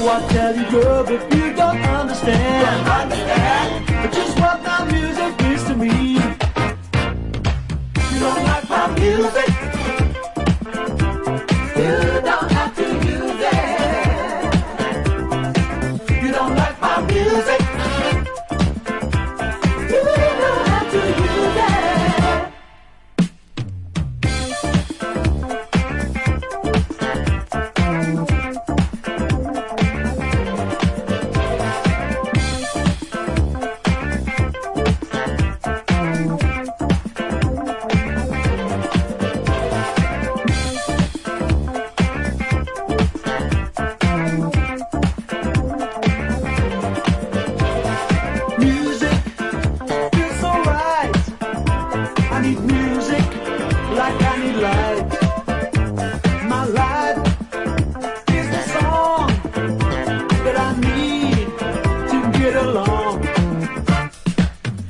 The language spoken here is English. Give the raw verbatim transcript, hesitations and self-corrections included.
I tell you, girl, but you don't understand, don't understand just what my music means to me. You don't like my music?